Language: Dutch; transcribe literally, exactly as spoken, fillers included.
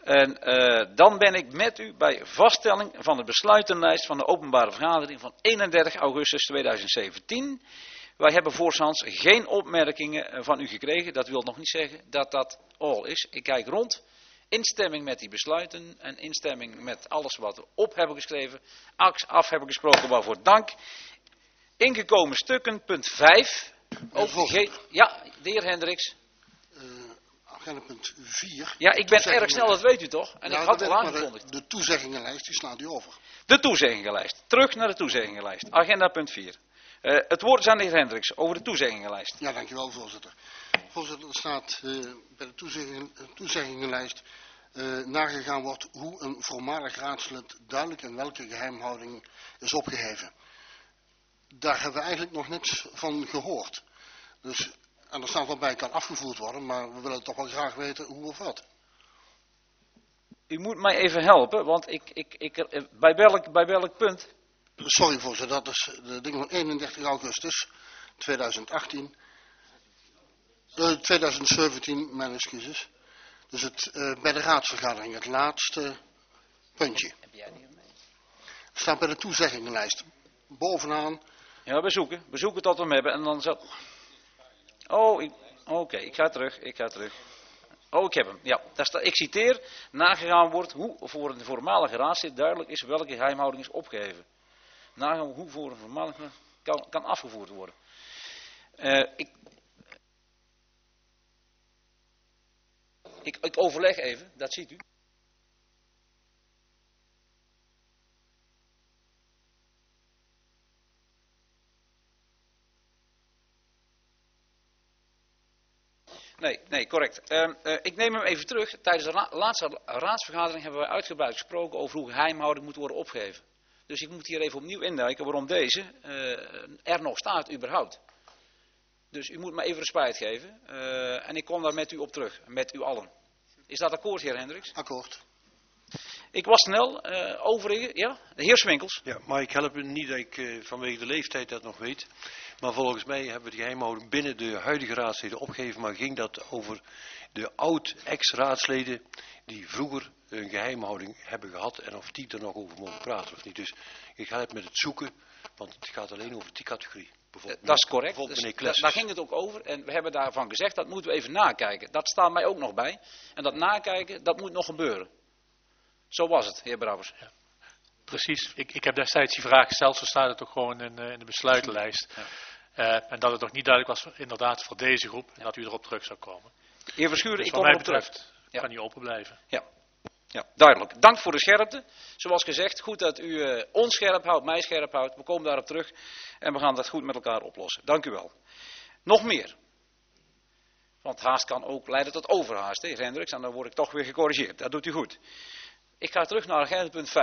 En uh, dan ben ik met u bij vaststelling van de besluitenlijst van de openbare vergadering van eenendertig augustus tweeduizend zeventien. Wij hebben voorshands geen opmerkingen van u gekregen. Dat wil nog niet zeggen dat dat al is. Ik kijk rond. Instemming met die besluiten en instemming met alles wat we op hebben geschreven. Af hebben gesproken, waarvoor dank. Ingekomen stukken, punt vijf. Ook ge- ja, de heer Hendricks. Uh, agenda punt vier. Ja, ik ben erg snel, dat weet u toch? En ja, ik had al ik, aangekondigd. De, de toezeggingenlijst, die slaat u over. De toezeggingenlijst. Terug naar de toezeggingenlijst. Agenda punt vier. Uh, het woord is aan de heer Hendricks over de toezeggingenlijst. Ja, dankjewel voorzitter. Voorzitter, er staat uh, bij de toezegging, toezeggingenlijst uh, nagegaan wordt hoe een voormalig raadslid duidelijk in welke geheimhouding is opgeheven. Daar hebben we eigenlijk nog niks van gehoord. Dus, en er staat wel bij, kan afgevoerd worden, maar we willen toch wel graag weten hoe of wat. U moet mij even helpen, want ik, ik, ik, bij, welk, bij welk punt? Sorry voorzitter, dat is de ding van eenendertig augustus tweeduizend achttien. Uh, tweeduizend zeventien, mijn excuses. Dus het, uh, bij de raadsvergadering, het laatste puntje. Heb jij die mee? Staat bij de toezeggingenlijst. Bovenaan. Ja, we zoeken. We zoeken tot we hem hebben en dan zat... Oh, oké, okay, ik ga terug, ik ga terug. Oh, ik heb hem. Ja, daar staat, ik citeer, nagegaan wordt hoe voor een voormalige raadslid duidelijk is welke geheimhouding is opgeheven. Nagaan hoe voor een voormalige kan, kan afgevoerd worden. Uh, ik, ik, ik overleg even, dat ziet u. Nee, nee, correct. Uh, uh, ik neem hem even terug. Tijdens de la laatste raadsvergadering hebben wij uitgebreid gesproken over hoe geheimhouding moet worden opgeheven. Dus ik moet hier even opnieuw induiken waarom deze uh, er nog staat überhaupt. Dus u moet me even respijt geven. Uh, en ik kom daar met u op terug, met u allen. Is dat akkoord, heer Hendricks? Akkoord. Ik was snel, uh, overigens, ja, de heer Swinkels. Ja, maar ik help u niet dat ik uh, vanwege de leeftijd dat nog weet. Maar volgens mij hebben we de geheimhouding binnen de huidige raadsleden opgegeven. Maar ging dat over de oud-ex-raadsleden die vroeger een geheimhouding hebben gehad. En of die er nog over mogen praten of niet. Dus ik help met het zoeken, want het gaat alleen over die categorie. Dat is correct. Dus da, daar ging het ook over. En we hebben daarvan gezegd, dat moeten we even nakijken. Dat staat mij ook nog bij. En dat nakijken, dat moet nog gebeuren. Zo was het, heer Brouwers. Ja. Precies. Ik, ik heb destijds die vraag gesteld, zo staat het ook gewoon in, uh, in de besluitenlijst. Ja. Uh, en dat het nog niet duidelijk was, inderdaad, voor deze groep, en dat u erop terug zou komen. Heer Verschuren, dus ik kom wat mij erop betreft, terug. Ja. Kan u open blijven. Ja. Ja, duidelijk. Dank voor de scherpte. Zoals gezegd, goed dat u uh, ons scherp houdt, mij scherp houdt. We komen daarop terug en we gaan dat goed met elkaar oplossen. Dank u wel. Nog meer. Want haast kan ook leiden tot overhaast, heer Hendricks. En dan word ik toch weer gecorrigeerd. Dat doet u goed. Ik ga terug naar agenda punt vijf.